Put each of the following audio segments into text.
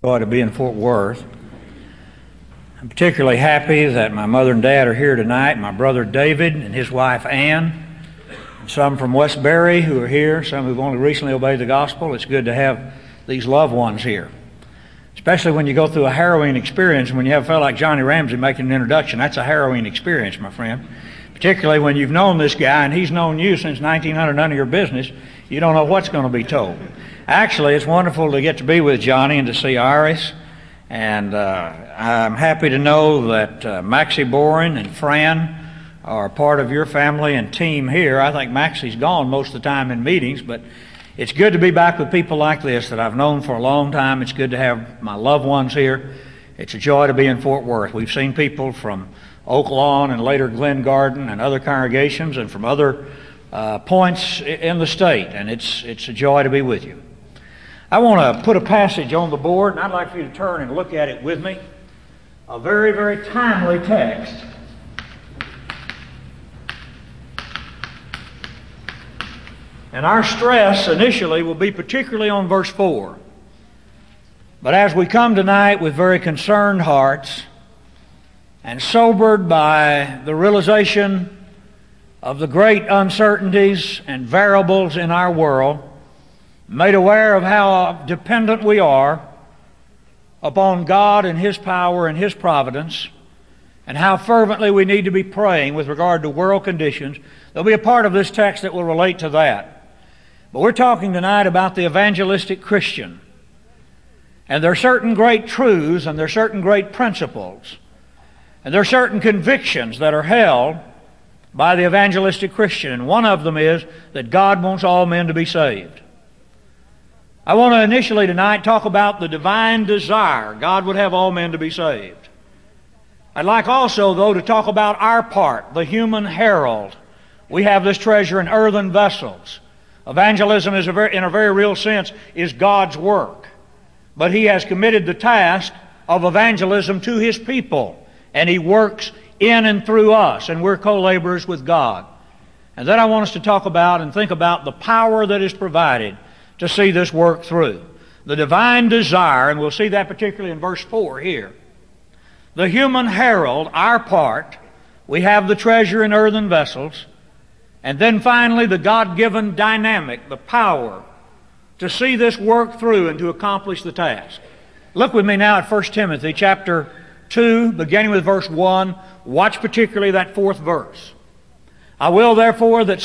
Joy to be in Fort Worth. I'm particularly happy that my mother and dad are here tonight, my brother David and his wife Ann, and some from Westbury who are here, some who've only recently obeyed the gospel. It's good to have these loved ones here, especially when you go through a harrowing experience and when you have a fellow like Johnny Ramsey making an introduction. That's a harrowing experience, my friend, particularly when you've known this guy and he's known you since 1900, none of your business. You don't know what's going to be told. Actually, it's wonderful to get to be with Johnny and to see Iris, and I'm happy to know that Maxie Boren and Fran are part of your family and team here. I think Maxie's gone most of the time in meetings, but it's good to be back with people like this that I've known for a long time. It's good to have my loved ones here. It's a joy to be in Fort Worth. We've seen people from Oak Lawn and later Glen Garden and other congregations and from other points in the state, and it's a joy to be with you. I want to put a passage on the board, and I'd like for you to turn and look at it with me. A very, very timely text. And our stress initially will be particularly on verse 4. But as we come tonight with very concerned hearts and sobered by the realization of the great uncertainties and variables in our world, made aware of how dependent we are upon God and His power and His providence, and how fervently we need to be praying with regard to world conditions, there'll be a part of this text that will relate to that. But we're talking tonight about the evangelistic Christian. And there are certain great truths and there are certain great principles. And there are certain convictions that are held by the evangelistic Christian. And one of them is that God wants all men to be saved. I want to initially tonight talk about the divine desire. God would have all men to be saved. I'd like also, though, to talk about our part, the human herald. We have this treasure in earthen vessels. Evangelism is in a very real sense is God's work. But He has committed the task of evangelism to His people. And He works in and through us. And we're co-laborers with God. And then I want us to talk about and think about the power that is provided to see this work through. The divine desire, and we'll see that particularly in verse 4 here. The human herald, our part, we have the treasure in earthen vessels, and then finally the God-given dynamic, the power to see this work through and to accomplish the task. Look with me now at 1 Timothy chapter 2, beginning with verse 1. Watch particularly that fourth verse. I will therefore that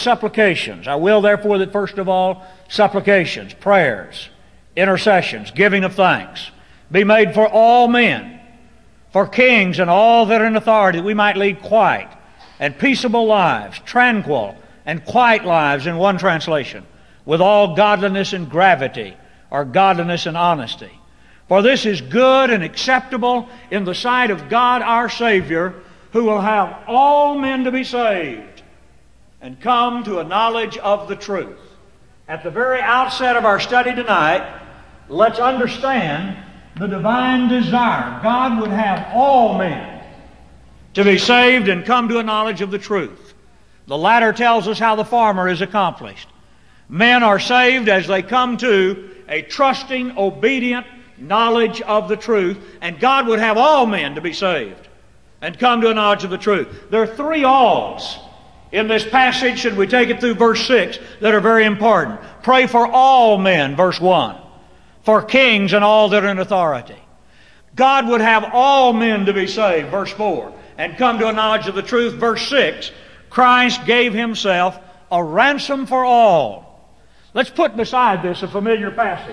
first of all, supplications, prayers, intercessions, giving of thanks, be made for all men, for kings and all that are in authority, that we might lead quiet and peaceable lives, tranquil and quiet lives in one translation, with all godliness and gravity, or godliness and honesty. For this is good and acceptable in the sight of God our Savior, who will have all men to be saved and come to a knowledge of the truth. At the very outset of our study tonight, let's understand the divine desire. God would have all men to be saved and come to a knowledge of the truth. The latter tells us how the former is accomplished. Men are saved as they come to a trusting, obedient knowledge of the truth, and God would have all men to be saved and come to a knowledge of the truth. There are three alls in this passage, should we take it through verse 6, that are very important. Pray for all men, verse 1. For kings and all that are in authority. God would have all men to be saved, verse 4, and come to a knowledge of the truth, verse 6. Christ gave Himself a ransom for all. Let's put beside this a familiar passage,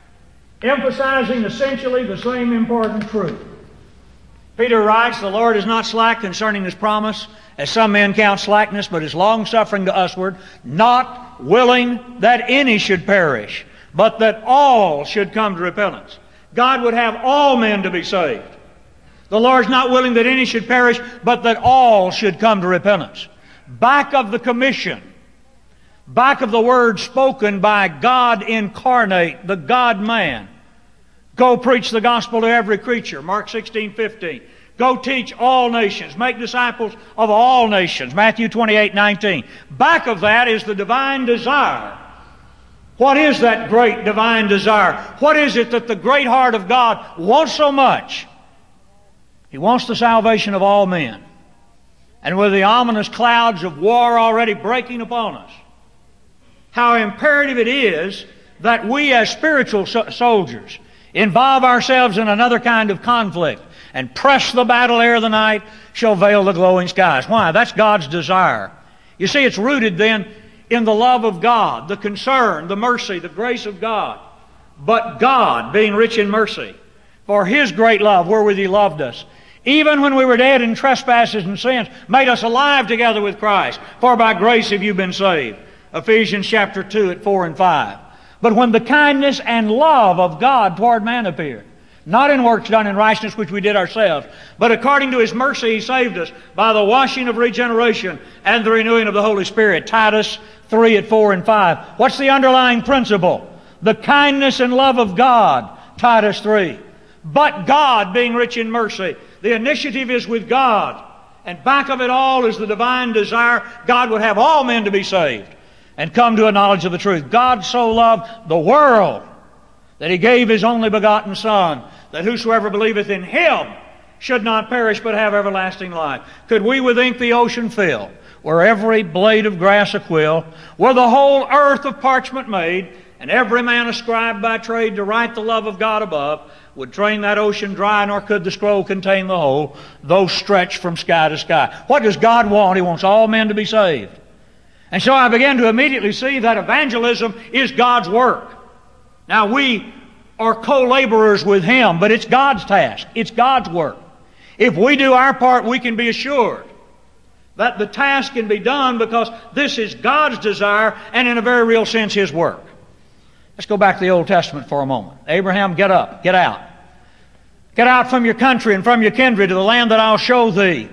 emphasizing essentially the same important truth. Peter writes, the Lord is not slack concerning His promise, as some men count slackness, but is long-suffering to usward, not willing that any should perish, but that all should come to repentance. God would have all men to be saved. The Lord's not willing that any should perish, but that all should come to repentance. Back of the commission, back of the word spoken by God incarnate, the God-man. Go preach the gospel to every creature, Mark 16:15. Go teach all nations. Make disciples of all nations. Matthew 28:19. Back of that is the divine desire What is that great divine desire? What is it that the great heart of God wants so much? He wants the salvation of all men. And with the ominous clouds of war already breaking upon us, how imperative it is that we as spiritual soldiers involve ourselves in another kind of conflict and press the battle ere the night shall veil the glowing skies. Why? That's God's desire. You see, it's rooted then in the love of God, the concern, the mercy, the grace of God. But God, being rich in mercy, for His great love wherewith He loved us, even when we were dead in trespasses and sins, made us alive together with Christ. For by grace have you been saved. Ephesians chapter 2 at 4 and 5. But when the kindness and love of God toward man appeared, not in works done in righteousness which we did ourselves, but according to His mercy He saved us by the washing of regeneration and the renewing of the Holy Spirit. Titus 3 at 4 and 5. What's the underlying principle? The kindness and love of God. Titus 3. But God, being rich in mercy, the initiative is with God. And back of it all is the divine desire God would have all men to be saved and come to a knowledge of the truth. God so loved the world that He gave His only begotten Son, that whosoever believeth in Him should not perish but have everlasting life. Could we with ink the ocean fill, were every blade of grass a quill, were the whole earth of parchment made, and every man a scribe by trade to write the love of God above, would drain that ocean dry, nor could the scroll contain the whole, though stretched from sky to sky. What does God want? He wants all men to be saved. And so I began to immediately see that evangelism is God's work. Now we are co-laborers with Him, but it's God's task. It's God's work. If we do our part, we can be assured that the task can be done because this is God's desire and in a very real sense His work. Let's go back to the Old Testament for a moment. Abraham, get up, get out. Get out from your country and from your kindred to the land that I'll show thee.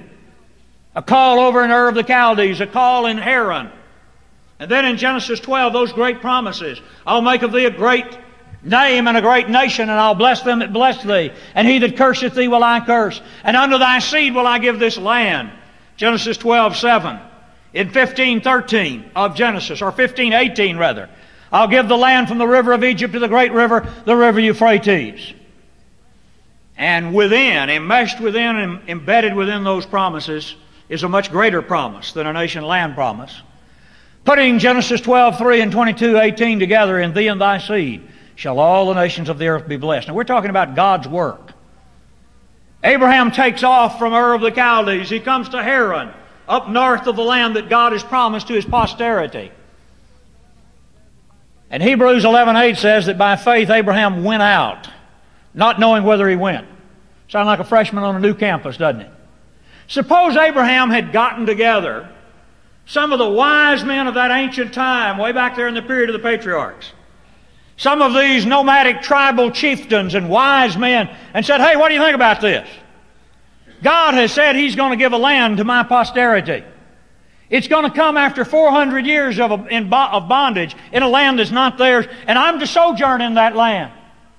A call over in Ur of the Chaldees, a call in Haran. And then in Genesis 12, those great promises. I'll make of thee a great name and a great nation, and I'll bless them that bless thee. And he that curseth thee will I curse. And unto thy seed will I give this land. Genesis 12:7. In 15:13 of Genesis, or 15:18 rather, I'll give the land from the river of Egypt to the great river, the river Euphrates. And within, enmeshed within and embedded within those promises is a much greater promise than a nation land promise. Putting Genesis 12:3 and 22:18 together, in thee and thy seed shall all the nations of the earth be blessed. Now we're talking about God's work. Abraham takes off from Ur of the Chaldees. He comes to Haran, up north of the land that God has promised to his posterity. And Hebrews 11:8 says that by faith Abraham went out, not knowing whither he went. Sound like a freshman on a new campus, doesn't it? Suppose Abraham had gotten together some of the wise men of that ancient time, way back there in the period of the patriarchs. Some of these nomadic tribal chieftains and wise men, and said, hey, what do you think about this? God has said He's going to give a land to my posterity. It's going to come after 400 years of bondage in a land that's not theirs, and I'm to sojourn in that land.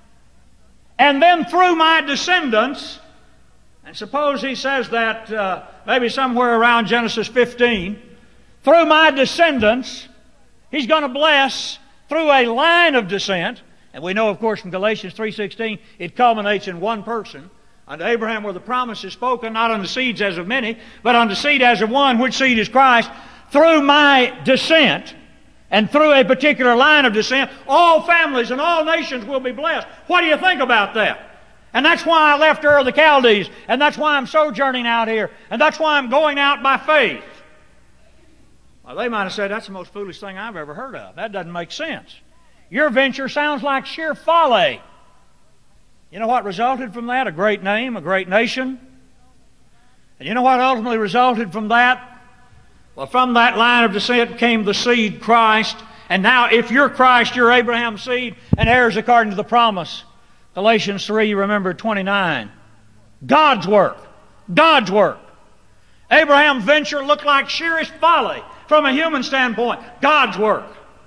And then through my descendants, and suppose He says that maybe somewhere around Genesis 15, through my descendants, He's going to bless through a line of descent. And we know, of course, from Galatians 3:16, it culminates in one person. Unto Abraham were the promises spoken, not unto seeds as of many, but unto seed as of one, which seed is Christ. Through my descent, and through a particular line of descent, all families and all nations will be blessed. What do you think about that? And that's why I left Ur of the Chaldees, and that's why I'm sojourning out here, and that's why I'm going out by faith. Well, they might have said, that's the most foolish thing I've ever heard of. That doesn't make sense. Your venture sounds like sheer folly. You know what resulted from that? A great name, a great nation. And you know what ultimately resulted from that? Well, from that line of descent came the seed, Christ. And now, if you're Christ, you're Abraham's seed and heirs according to the promise. Galatians 3, remember 29. God's work. God's work. Abraham's venture looked like sheerest folly from a human standpoint. God's work.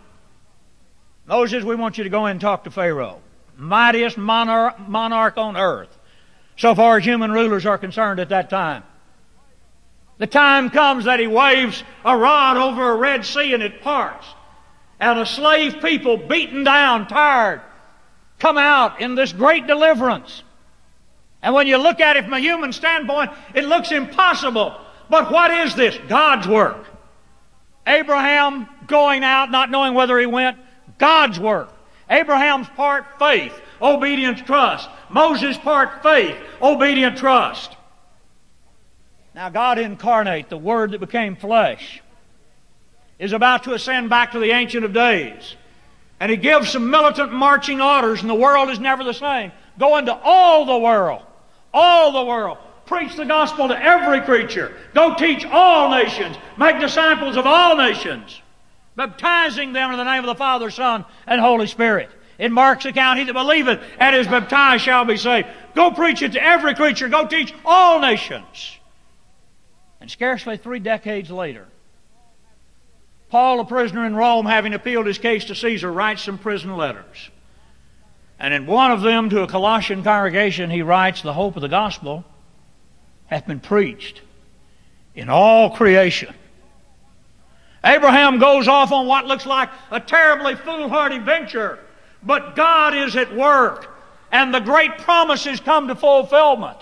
Moses, we want you to go in and talk to Pharaoh. Mightiest monarch on earth, so far as human rulers are concerned at that time. The time comes that he waves a rod over a Red Sea and it parts. and a slave people beaten down, tired, come out in this great deliverance. And when you look at it from a human standpoint, it looks impossible. But what is this? God's work. Abraham going out, not knowing whether he went, God's work. Abraham's part, faith, obedience, trust. Moses' part, faith, obedient trust. Now God incarnate, the Word that became flesh, is about to ascend back to the Ancient of Days. And He gives some militant marching orders, and the world is never the same. Go into all the world. All the world. Preach the gospel to every creature. Go teach all nations. Make disciples of all nations. Baptizing them in the name of the Father, Son, and Holy Spirit. In Mark's account, he that believeth and is baptized shall be saved. Go preach it to every creature. Go teach all nations. And scarcely 3 decades later, Paul, a prisoner in Rome, having appealed his case to Caesar, writes some prison letters. And in one of them to a Colossian congregation, he writes, the hope of the gospel hath been preached in all creation. Abraham goes off on what looks like a terribly foolhardy venture, but God is at work, and the great promises come to fulfillment.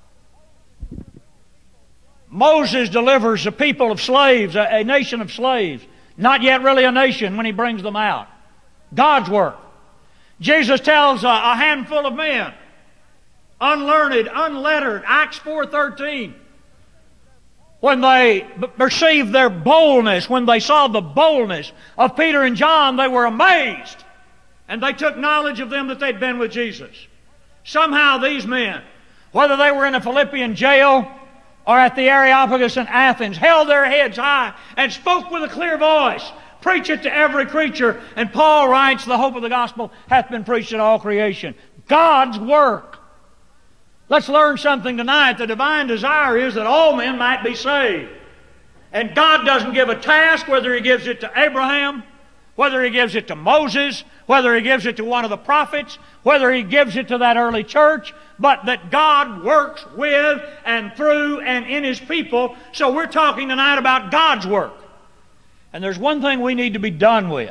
Moses delivers a people of slaves, a nation of slaves, not yet really a nation when he brings them out. God's work. Jesus tells a handful of men, unlearned, unlettered, Acts 4:13, when they perceived their boldness, when they saw the boldness of Peter and John, they were amazed. And they took knowledge of them that they'd been with Jesus. Somehow these men, whether they were in a Philippian jail or at the Areopagus in Athens, held their heads high and spoke with a clear voice. Preach it to every creature. And Paul writes, the hope of the gospel hath been preached in all creation. God's work. Let's learn something tonight. The divine desire is that all men might be saved. And God doesn't give a task, whether He gives it to Abraham, whether He gives it to Moses, whether He gives it to one of the prophets, whether He gives it to that early church, but that God works with and through and in His people. So we're talking tonight about God's work. And there's one thing we need to be done with.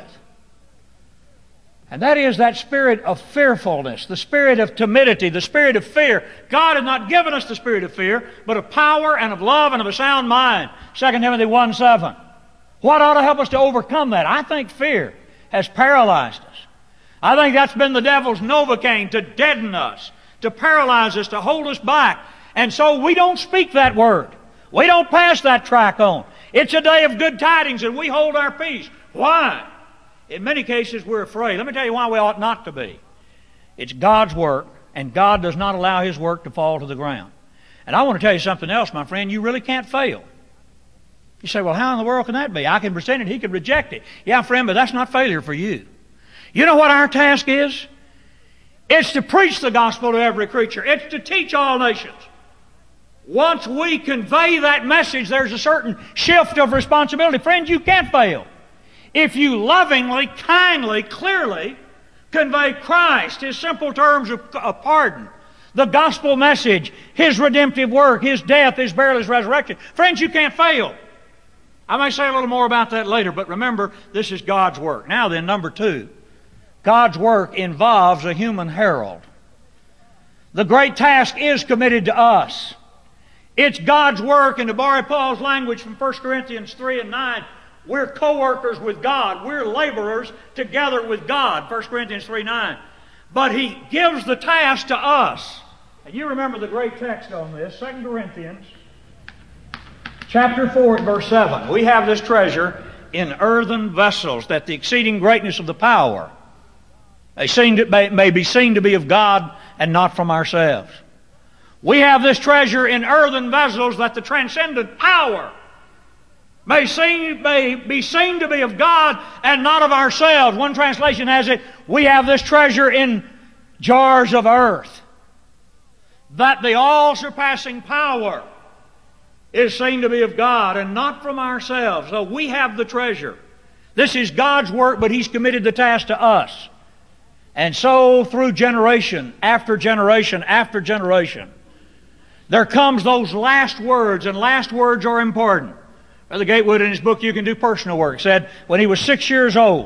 And that is that spirit of fearfulness, the spirit of timidity, the spirit of fear. God has not given us the spirit of fear, but of power and of love and of a sound mind. 2 Timothy 1:7. What ought to help us to overcome that? I think fear has paralyzed us. I think that's been the devil's Novocaine to deaden us, to paralyze us, to hold us back. And so we don't speak that word. We don't pass that track on. It's a day of good tidings and we hold our peace. Why? In many cases we're afraid. Let me tell you why we ought not to be. It's God's work, and God does not allow His work to fall to the ground. And I want to tell you something else, my friend. You really can't fail. You say, well, how in the world can that be? I can present it, He can reject it. Yeah, friend, but that's not failure for you. You know what our task is? It's to preach the gospel to every creature. It's to teach all nations. Once we convey that message, there's a certain shift of responsibility. Friends, you can't fail. If you lovingly, kindly, clearly convey Christ, His simple terms of pardon, the gospel message, His redemptive work, His death, His burial, His resurrection, friends, you can't fail. I may say a little more about that later, but remember, this is God's work. Now then, number 2, God's work involves a human herald. The great task is committed to us. It's God's work, and to borrow Paul's language from 1 Corinthians 3:9, we're co-workers with God. We're laborers together with God, 1 Corinthians 3:9. But He gives the task to us. And you remember the great text on this, 2 Corinthians chapter 4 and verse 7. We have this treasure in earthen vessels, that the exceeding greatness of the power may be seen to be of God and not from ourselves. We have this treasure in earthen vessels, that the transcendent power may be seen to be of God and not of ourselves. One translation has it, we have this treasure in jars of earth, that the all-surpassing power is seen to be of God and not from ourselves. So we have the treasure. This is God's work, but He's committed the task to us. And so through generation after generation after generation, there comes those last words, and last words are important. Brother Gatewood, in his book, You Can Do Personal Work, said when he was 6 years old,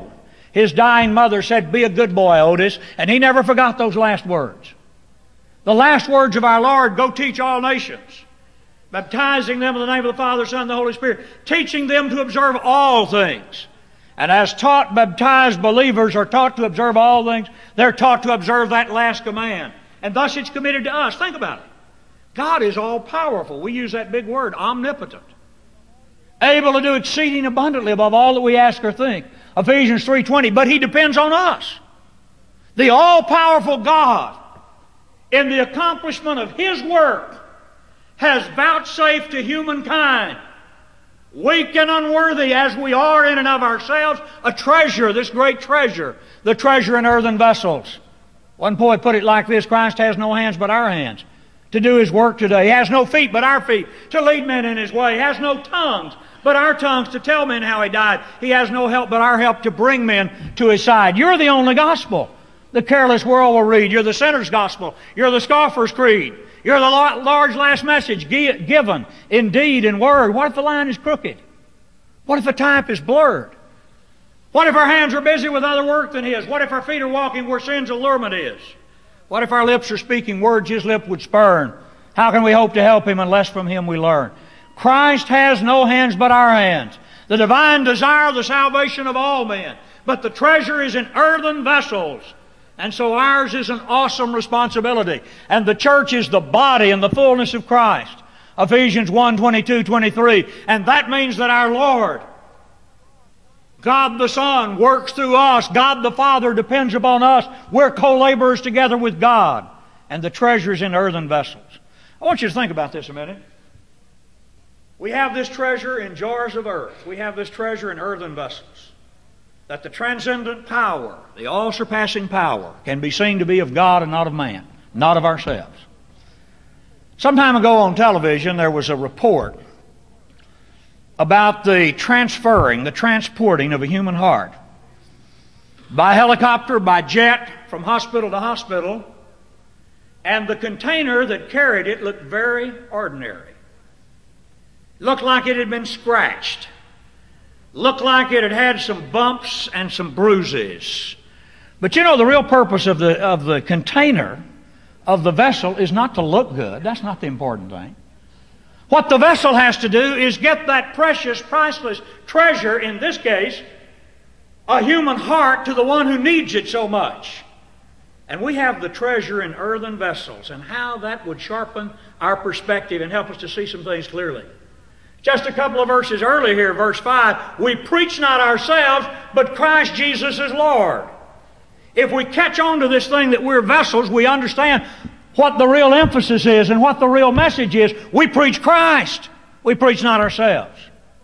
His dying mother said, "Be a good boy, Otis," and he never forgot those last words. The last words of our Lord, "Go teach all nations, baptizing them in the name of the Father, Son, and the Holy Spirit, teaching them to observe all things." And as taught, baptized believers are taught to observe all things. They're taught to observe that last command. And thus it's committed to us. Think about it. God is all-powerful. We use that big word, omnipotent. Able to do exceeding abundantly above all that we ask or think. Ephesians 3:20. But He depends on us. The all-powerful God, in the accomplishment of His work, has vouchsafed to humankind, weak and unworthy as we are in and of ourselves, a treasure, this great treasure, the treasure in earthen vessels. One poet put it like this: Christ has no hands but our hands to do His work today. He has no feet but our feet to lead men in His way. He has no tongues but our tongues to tell men how He died. He has no help but our help to bring men to His side. You're the only gospel the careless world will read. You're the sinner's gospel. You're the scoffer's creed. You're the large last message given in deed and word. What if the line is crooked? What if the type is blurred? What if our hands are busy with other work than His? What if our feet are walking where sin's allurement is? What if our lips are speaking words His lip would spurn? How can we hope to help Him unless from Him we learn? Christ has no hands but our hands. The divine desire, the salvation of all men. But the treasure is in earthen vessels. And so ours is an awesome responsibility. And the church is the body and the fullness of Christ. Ephesians 1:22-23. And that means that our Lord, God the Son, works through us. God the Father depends upon us. We're co-laborers together with God. And the treasure is in earthen vessels. I want you to think about this a minute. We have this treasure in jars of earth. We have this treasure in earthen vessels. That the transcendent power, the all-surpassing power, can be seen to be of God and not of man, not of ourselves. Some time ago on television, there was a report about the transporting of a human heart by helicopter, by jet, from hospital to hospital, and the container that carried it looked very ordinary. Looked like it had been scratched. Looked like it had had some bumps and some bruises. But you know, the real purpose of the container, of the vessel, is not to look good. That's not the important thing. What the vessel has to do is get that precious, priceless treasure, in this case, a human heart, to the one who needs it so much. And we have the treasure in earthen vessels, and how that would sharpen our perspective and help us to see some things clearly. Just a couple of verses earlier here, verse 5, we preach not ourselves, but Christ Jesus is Lord. If we catch on to this thing that we're vessels, we understand what the real emphasis is and what the real message is. We preach Christ. We preach not ourselves.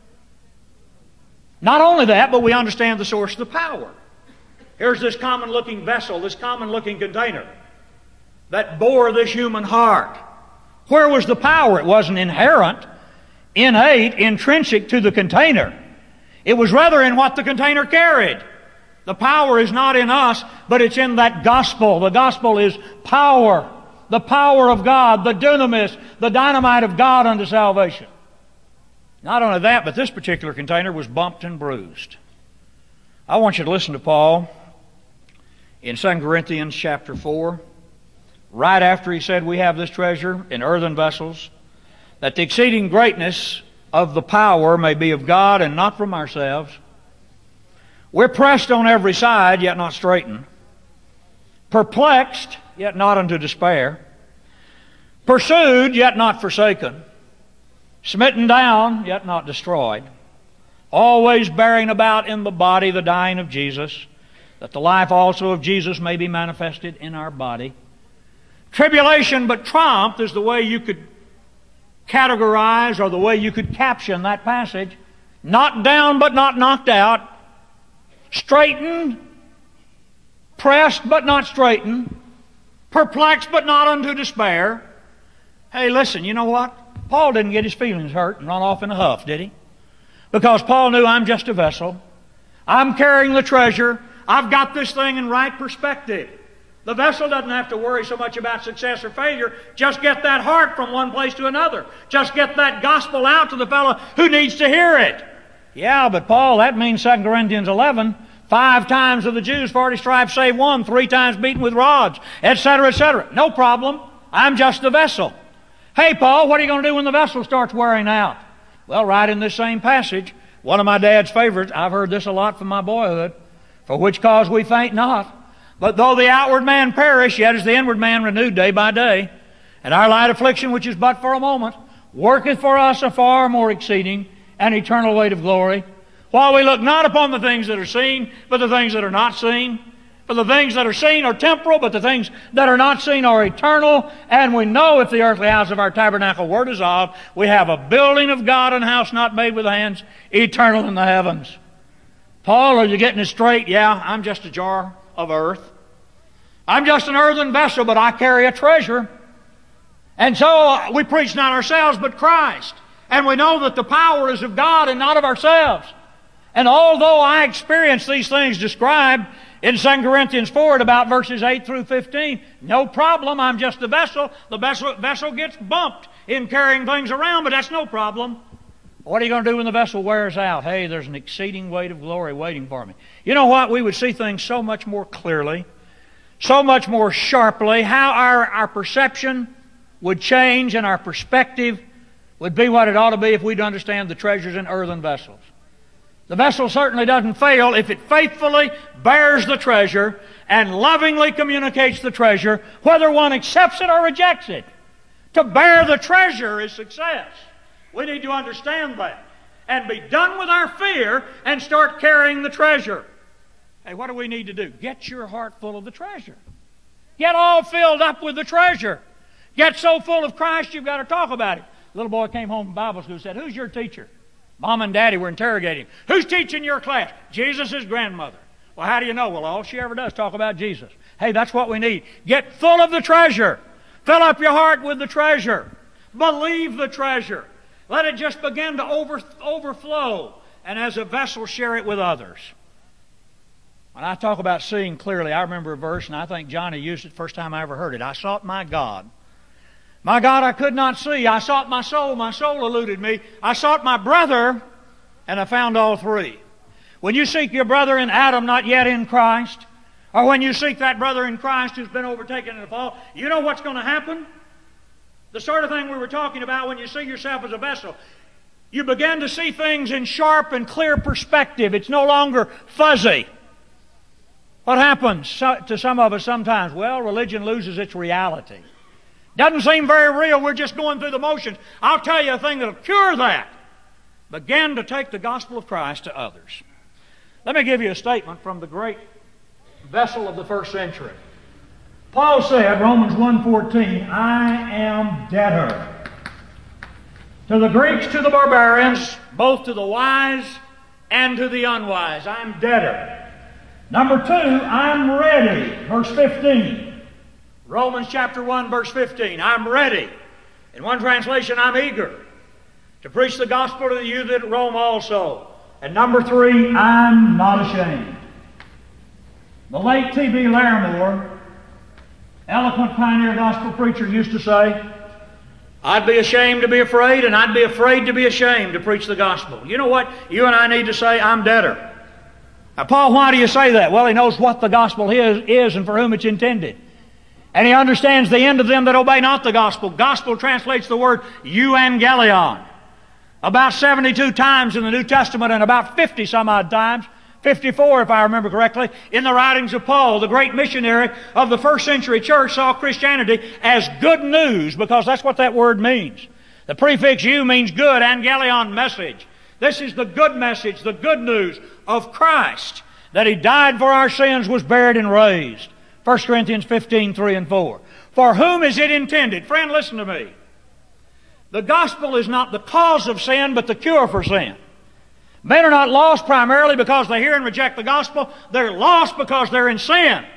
Not only that, but we understand the source of the power. Here's this common-looking vessel, this common-looking container that bore this human heart. Where was the power? It wasn't inherent, innate, intrinsic to the container. It was rather in what the container carried. The power is not in us, but it's in that gospel. The gospel is power. The power of God, the dunamis, the dynamite of God unto salvation. Not only that, but this particular container was bumped and bruised. I want you to listen to Paul in 2 Corinthians chapter 4, right after he said we have this treasure in earthen vessels, that the exceeding greatness of the power may be of God and not from ourselves. We're pressed on every side, yet not straitened. Perplexed, yet not unto despair. Pursued, yet not forsaken. Smitten down, yet not destroyed. Always bearing about in the body the dying of Jesus, that the life also of Jesus may be manifested in our body. Tribulation but triumph is the way you could categorize, or the way you could caption that passage. Knocked down but not knocked out. Straitened, pressed but not straitened. Perplexed but not unto despair. Hey, listen, you know what? Paul didn't get his feelings hurt and run off in a huff, did he? Because Paul knew, I'm just a vessel. I'm carrying the treasure. I've got this thing in right perspective. The vessel doesn't have to worry so much about success or failure. Just get that heart from one place to another. Just get that gospel out to the fellow who needs to hear it. Yeah, but Paul, that means 2 Corinthians 11, 5 times of the Jews, 40 stripes save one, 3 times beaten with rods, etc., etc. No problem. I'm just the vessel. Hey, Paul, what are you going to do when the vessel starts wearing out? Well, right in this same passage, one of my dad's favorites, I've heard this a lot from my boyhood, for which cause we faint not. But though the outward man perish, yet is the inward man renewed day by day. And our light affliction, which is but for a moment, worketh for us a far more exceeding and eternal weight of glory, while we look not upon the things that are seen, but the things that are not seen. For the things that are seen are temporal, but the things that are not seen are eternal. And we know if the earthly house of our tabernacle were dissolved, we have a building of God, and house not made with hands, eternal in the heavens. Paul, are you getting it straight? Yeah, I'm just a jar of earth. I'm just an earthen vessel, but I carry a treasure. And so we preach not ourselves, but Christ. And we know that the power is of God and not of ourselves. And although I experience these things described in 2 Corinthians 4 at about verses 8 through 15, no problem, I'm just a vessel. The vessel gets bumped in carrying things around, but that's no problem. What are you going to do when the vessel wears out? Hey, there's an exceeding weight of glory waiting for me. You know what? We would see things so much more clearly, so much more sharply, how our perception would change and our perspective would be what it ought to be if we'd understand the treasures in earthen vessels. The vessel certainly doesn't fail if it faithfully bears the treasure and lovingly communicates the treasure, whether one accepts it or rejects it. To bear the treasure is success. We need to understand that and be done with our fear and start carrying the treasure. Hey, what do we need to do? Get your heart full of the treasure. Get all filled up with the treasure. Get so full of Christ you've got to talk about it. A little boy came home from Bible school and said, "Who's your teacher?" Mom and Daddy were interrogating him. "Who's teaching your class?" "Jesus' grandmother." "Well, how do you know?" "Well, all she ever does talk about Jesus." Hey, that's what we need. Get full of the treasure. Fill up your heart with the treasure. Believe the treasure. Let it just begin to overflow. And as a vessel, share it with others. When I talk about seeing clearly, I remember a verse, and I think Johnny used it the first time I ever heard it. I sought my God. My God I could not see. I sought my soul eluded me. I sought my brother, and I found all three. When you seek your brother in Adam, not yet in Christ, or when you seek that brother in Christ who's been overtaken in the fall, you know what's going to happen? The sort of thing we were talking about when you see yourself as a vessel. You begin to see things in sharp and clear perspective. It's no longer fuzzy. What happens to some of us sometimes? Well, religion loses its reality. Doesn't seem very real. We're just going through the motions. I'll tell you a thing that'll cure that. Begin to take the gospel of Christ to others. Let me give you a statement from the great vessel of the first century. Paul said, Romans 1:14, "I am debtor to the Greeks, to the barbarians, both to the wise and to the unwise." I'm debtor. Number 2, I'm ready. Verse 15. Romans chapter 1, verse 15. I'm ready. In one translation, I'm eager to preach the gospel to you that at Rome also. And number 3, I'm not ashamed. The late T.B. Larimore, eloquent pioneer gospel preacher, used to say, "I'd be ashamed to be afraid, and I'd be afraid to be ashamed to preach the gospel." You know what? You and I need to say, "I'm debtor." Now, Paul, why do you say that? Well, he knows what the gospel is and for whom it's intended. And he understands the end of them that obey not the gospel. Gospel translates the word euangelion. About 72 times in the New Testament and about 50 some odd times, 54 if I remember correctly, in the writings of Paul, the great missionary of the first century church, saw Christianity as good news, because that's what that word means. The prefix "eu" means good, angelion, message. This is the good message, the good news of Christ, that He died for our sins, was buried, and raised. 1 Corinthians 15:3 and 4. For whom is it intended? Friend, listen to me. The gospel is not the cause of sin, but the cure for sin. Men are not lost primarily because they hear and reject the gospel. They're lost because they're in sin.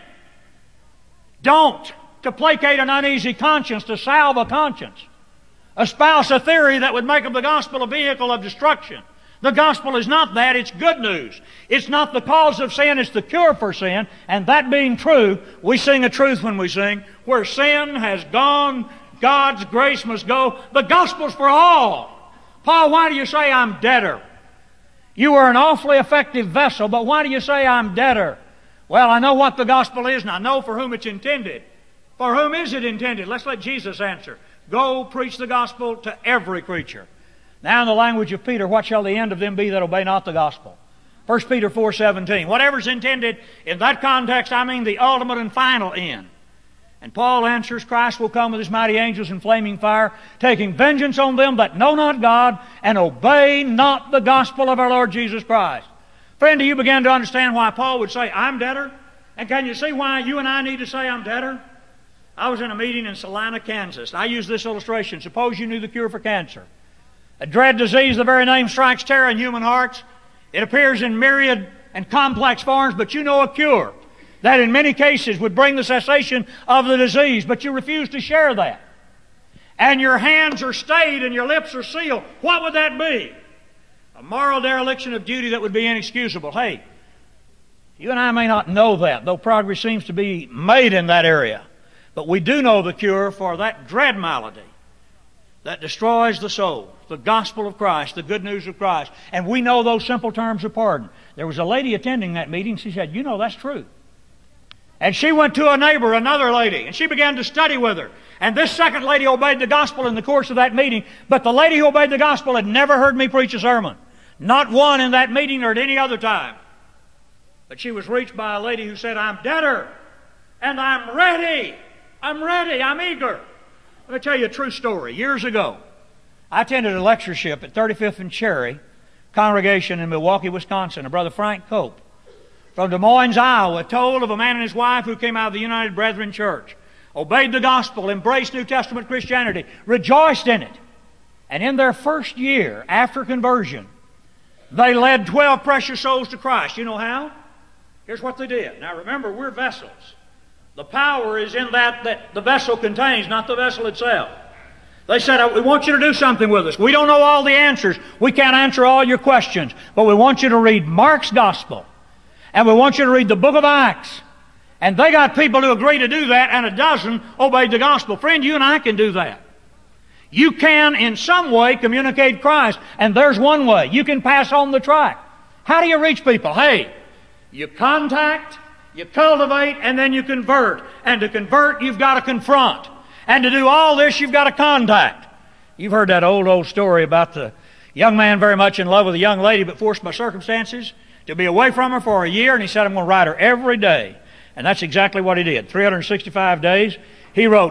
Don't, to placate an uneasy conscience, to salve a conscience, espouse a theory that would make of the gospel a vehicle of destruction. The gospel is not that, it's good news. It's not the cause of sin, it's the cure for sin. And that being true, we sing a truth when we sing, where sin has gone, God's grace must go. The gospel's for all. Paul, why do you say I'm debtor? You were an awfully effective vessel, but why do you say I'm debtor? Well, I know what the gospel is, and I know for whom it's intended. For whom is it intended? Let's let Jesus answer. Go preach the gospel to every creature. Now in the language of Peter, what shall the end of them be that obey not the gospel? 1 Peter 4:17. Whatever's intended in that context, I mean the ultimate and final end. And Paul answers, Christ will come with his mighty angels in flaming fire, taking vengeance on them that know not God and obey not the gospel of our Lord Jesus Christ. Friend, do you begin to understand why Paul would say, I'm debtor? And can you see why you and I need to say I'm debtor? I was in a meeting in Salina, Kansas. I use this illustration. Suppose you knew the cure for cancer. A dread disease, the very name strikes terror in human hearts. It appears in myriad and complex forms, but you know a cure that in many cases would bring the cessation of the disease, but you refuse to share that. And your hands are stayed and your lips are sealed. What would that be? A moral dereliction of duty that would be inexcusable. Hey, you and I may not know that, though progress seems to be made in that area. But we do know the cure for that dread malady that destroys the soul, the gospel of Christ, the good news of Christ. And we know those simple terms of pardon. There was a lady attending that meeting. She said, you know, that's true. And she went to a neighbor, another lady, and she began to study with her. And this second lady obeyed the gospel in the course of that meeting, but the lady who obeyed the gospel had never heard me preach a sermon. Not one in that meeting or at any other time. But she was reached by a lady who said, I'm debtor, and I'm ready. I'm ready. I'm eager. Let me tell you a true story. Years ago, I attended a lectureship at 35th and Cherry congregation in Milwaukee, Wisconsin. A brother Frank Cope from Des Moines, Iowa, told of a man and his wife who came out of the United Brethren Church, obeyed the gospel, embraced New Testament Christianity, rejoiced in it. And in their first year after conversion, they led 12 precious souls to Christ. You know how? Here's what they did. Now remember, we're vessels. The power is in that the vessel contains, not the vessel itself. They said, we want you to do something with us. We don't know all the answers. We can't answer all your questions. But we want you to read Mark's Gospel. And we want you to read the book of Acts. And they got people to agree to do that, and a dozen obeyed the gospel. Friend, you and I can do that. You can, in some way, communicate Christ. And there's one way. You can pass on the tract. How do you reach people? Hey, you contact, you cultivate, and then you convert. And to convert, you've got to confront. And to do all this, you've got to contact. You've heard that old story about the young man very much in love with a young lady, but forced by circumstances to be away from her for a year, and he said, I'm going to write her every day. And that's exactly what he did. 365 days. He wrote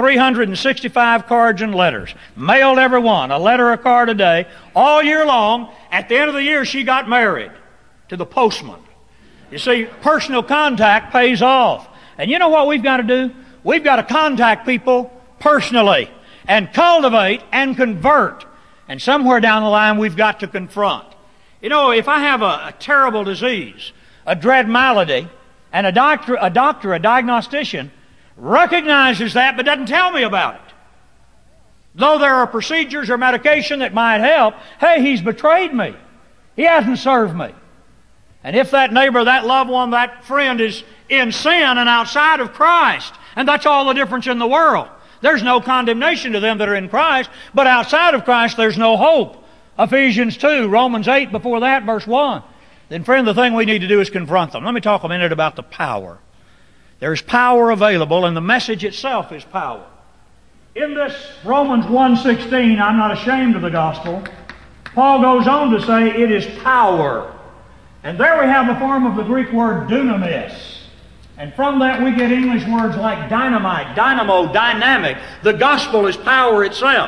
365 cards and letters. Mailed every one, a letter or a card a day, all year long. At the end of the year, she got married to the postman. You see, personal contact pays off. And you know what we've got to do? We've got to contact people personally and cultivate and convert. And somewhere down the line, we've got to confront. You know, if I have a terrible disease, a dread malady, and a doctor, a diagnostician, recognizes that but doesn't tell me about it, though there are procedures or medication that might help, hey, he's betrayed me. He hasn't served me. And if that neighbor, that loved one, that friend is in sin and outside of Christ, and that's all the difference in the world. There's no condemnation to them that are in Christ, but outside of Christ there's no hope. Ephesians 2, Romans 8 before that, verse 1. Then friend, the thing we need to do is confront them. Let me talk a minute about the power. There's power available, and the message itself is power. In this Romans 1:16, I'm not ashamed of the gospel, Paul goes on to say it is power. And there we have a form of the Greek word dunamis. And from that we get English words like dynamite, dynamo, dynamic. The gospel is power itself.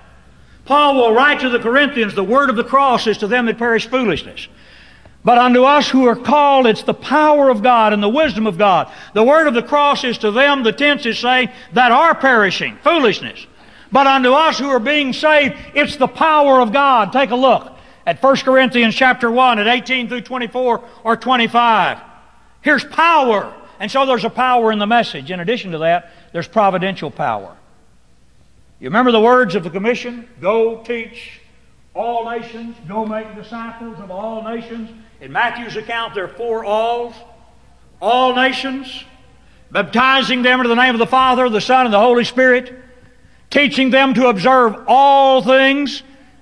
Paul will write to the Corinthians, the word of the cross is to them that perish foolishness. But unto us who are called, it's the power of God and the wisdom of God. The word of the cross is to them, the tense is saying, that are perishing, foolishness. But unto us who are being saved, it's the power of God. Take a look at 1 Corinthians chapter 1 at 18 through 24 or 25. Here's power. And so there's a power in the message. In addition to that, there's providential power. You remember the words of the commission? Go teach all nations. Go make disciples of all nations. In Matthew's account, there are 4 alls. All nations. Baptizing them into the name of the Father, the Son, and the Holy Spirit. Teaching them to observe all things.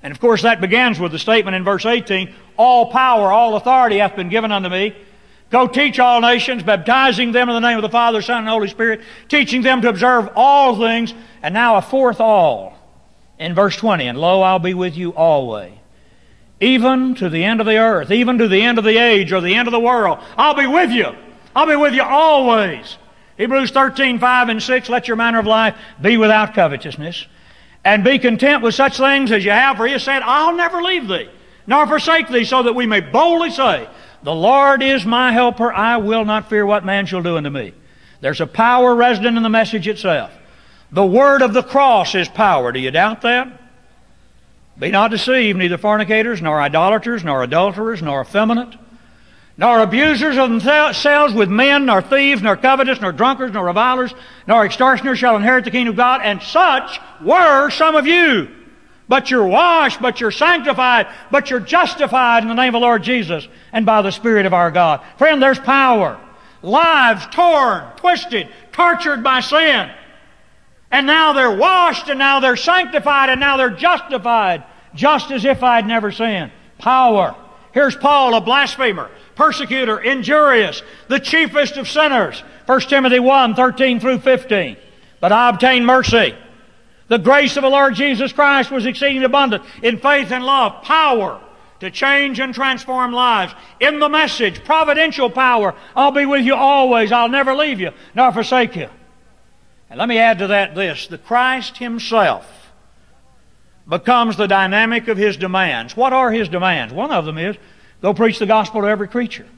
And of course that begins with the statement in verse 18, all power, all authority hath been given unto me. Go teach all nations, baptizing them in the name of the Father, Son, and Holy Spirit, teaching them to observe all things. And now a fourth all in verse 20. And lo, I'll be with you always, even to the end of the earth, even to the end of the age or the end of the world. I'll be with you. I'll be with you always. Hebrews 13, 5 and 6, let your manner of life be without covetousness, and be content with such things as you have, for he has said, I'll never leave thee, nor forsake thee, so that we may boldly say, the Lord is my helper, I will not fear what man shall do unto me. There's a power resident in the message itself. The word of the cross is power. Do you doubt that? Be not deceived, neither fornicators, nor idolaters, nor adulterers, nor effeminate, nor abusers of themselves with men, nor thieves, nor covetous, nor drunkards, nor revilers, nor extortioners shall inherit the kingdom of God. And such were some of you. But you're washed, but you're sanctified, but you're justified in the name of the Lord Jesus and by the Spirit of our God. Friend, there's power. Lives torn, twisted, tortured by sin. And now they're washed, and now they're sanctified, and now they're justified, just as if I'd never sinned. Power. Here's Paul, a blasphemer, persecutor, injurious, the chiefest of sinners. 1 Timothy 1, 13 through 15. But I obtained mercy. The grace of the Lord Jesus Christ was exceeding abundant in faith and love, power to change and transform lives. In the message, providential power, I'll be with you always, I'll never leave you, nor forsake you. And let me add to that this, the Christ Himself becomes the dynamic of His demands. What are His demands? One of them is, go preach the gospel to every creature.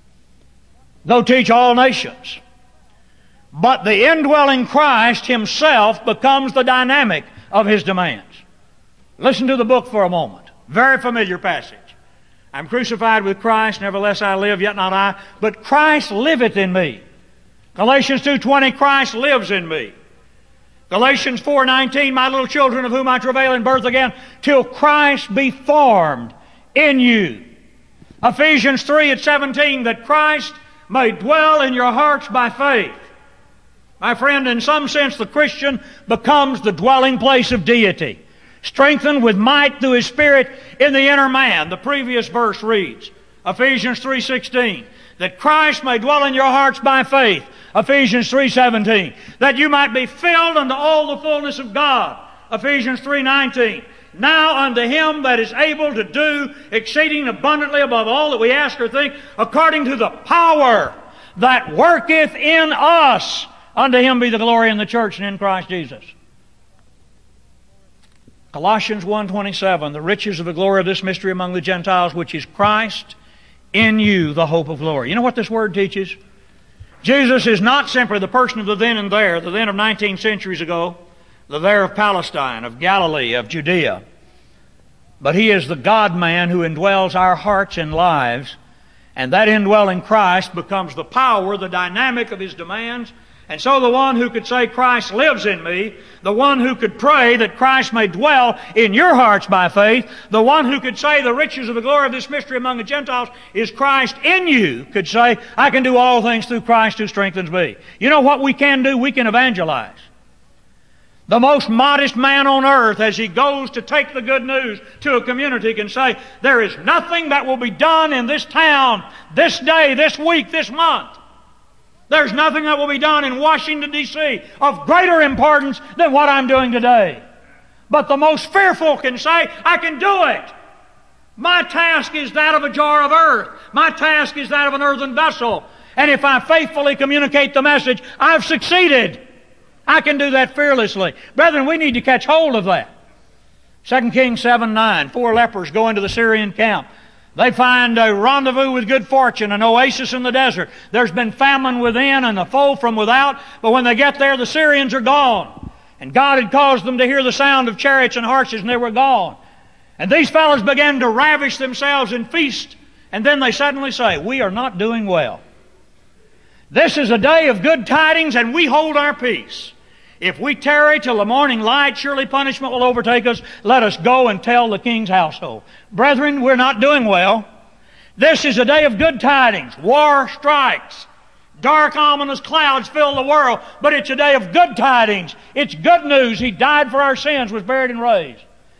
Go teach all nations. But the indwelling Christ Himself becomes the dynamic of His demands. Listen to the book for a moment. Very familiar passage. I'm crucified with Christ, nevertheless I live, yet not I, but Christ liveth in me. Galatians 2:20, Christ lives in me. Galatians 4:19, my little children of whom I travail in birth again, till Christ be formed in you. Ephesians 3:17, that Christ may dwell in your hearts by faith. My friend, in some sense, the Christian becomes the dwelling place of deity, strengthened with might through His Spirit in the inner man. The previous verse reads, Ephesians 3:16, that Christ may dwell in your hearts by faith. Ephesians 3:17, that you might be filled unto all the fullness of God. Ephesians 3:19, now unto Him that is able to do exceeding abundantly above all that we ask or think, according to the power that worketh in us. Unto Him be the glory in the church and in Christ Jesus. Colossians 1:27, the riches of the glory of this mystery among the Gentiles, which is Christ in you, the hope of glory. You know what this word teaches? Jesus is not simply the person of the then and there, the then of 19 centuries ago, the there of Palestine, of Galilee, of Judea. But He is the God-man who indwells our hearts and lives, and that indwelling Christ becomes the power, the dynamic of His demands. And so the one who could say Christ lives in me, the one who could pray that Christ may dwell in your hearts by faith, the one who could say the riches of the glory of this mystery among the Gentiles is Christ in you, could say, I can do all things through Christ who strengthens me. You know what we can do? We can evangelize. The most modest man on earth, as he goes to take the good news to a community, can say, there is nothing that will be done in this town, this day, this week, this month. There's nothing that will be done in Washington, D.C. of greater importance than what I'm doing today. But the most fearful can say, I can do it. My task is that of a jar of earth. My task is that of an earthen vessel. And if I faithfully communicate the message, I've succeeded. I can do that fearlessly. Brethren, we need to catch hold of that. 2 Kings 7:9, 4 lepers go into the Syrian camp. They find a rendezvous with good fortune, an oasis in the desert. There's been famine within and a foe from without, but when they get there, the Syrians are gone. And God had caused them to hear the sound of chariots and horses, and they were gone. And these fellows began to ravish themselves and feast, and then they suddenly say, we are not doing well. This is a day of good tidings, and we hold our peace. If we tarry till the morning light, surely punishment will overtake us. Let us go and tell the king's household. Brethren, we're not doing well. This is a day of good tidings. War strikes. Dark, ominous clouds fill the world. But it's a day of good tidings. It's good news. He died for our sins, was buried and raised.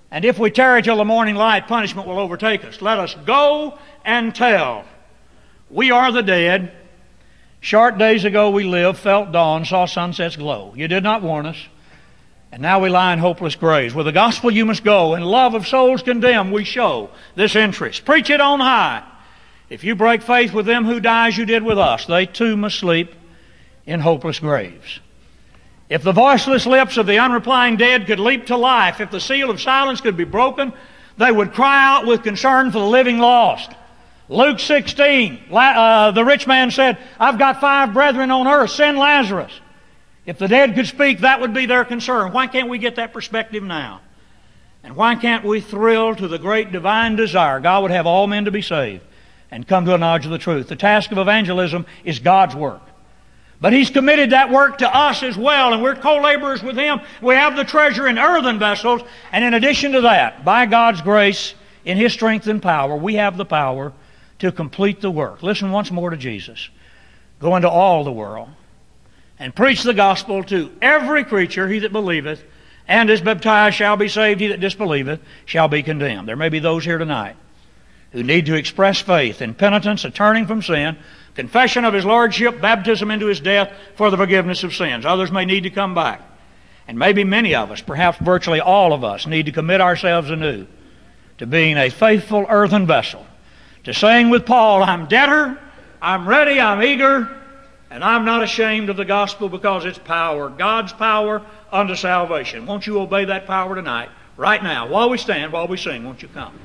And if we tarry till the morning light, punishment will overtake us. Let us go and tell. We are the dead. Short days ago we lived, felt dawn, saw sunsets glow. You did not warn us. And now we lie in hopeless graves. With the gospel you must go, and love of souls condemned we show this interest. Preach it on high. If you break faith with them who die as you did with us, they too must sleep in hopeless graves. If the voiceless lips of the unreplying dead could leap to life, if the seal of silence could be broken, they would cry out with concern for the living lost. Luke 16, the rich man said, I've got 5 brethren on earth, send Lazarus. If the dead could speak, that would be their concern. Why can't we get that perspective now? And why can't we thrill to the great divine desire God would have all men to be saved and come to a knowledge of the truth? The task of evangelism is God's work. But He's committed that work to us as well, and we're co-laborers with Him. We have the treasure in earthen vessels, and in addition to that, by God's grace, in His strength and power, we have the power to complete the work. Listen once more to Jesus. Go into all the world and preach the gospel to every creature. He that believeth and is baptized shall be saved. He that disbelieveth shall be condemned. There may be those here tonight who need to express faith in penitence, a turning from sin, confession of His Lordship, baptism into His death for the forgiveness of sins. Others may need to come back. And maybe many of us, perhaps virtually all of us, need to commit ourselves anew to being a faithful earthen vessel, to saying with Paul, I'm debtor, I'm ready, I'm eager, and I'm not ashamed of the gospel because it's power, God's power unto salvation. Won't you obey that power tonight, right now, while we stand, while we sing? Won't you come?